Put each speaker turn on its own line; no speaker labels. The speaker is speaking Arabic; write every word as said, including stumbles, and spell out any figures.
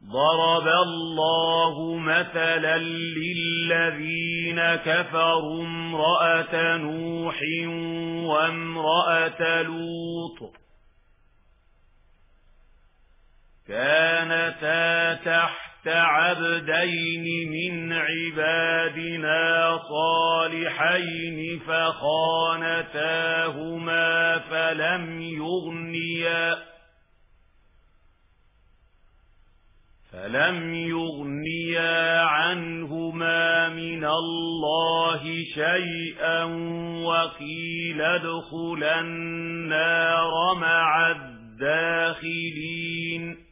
ضرب الله مثلا للذين كفروا امرأة نوح وامرأة لوط كانتا تحت عبدين من عبادنا صالحين فخانتاهما فلم يغنيا فلم يغنيا عنهما من الله شيئا وقيل ادخلا النار مع الداخلين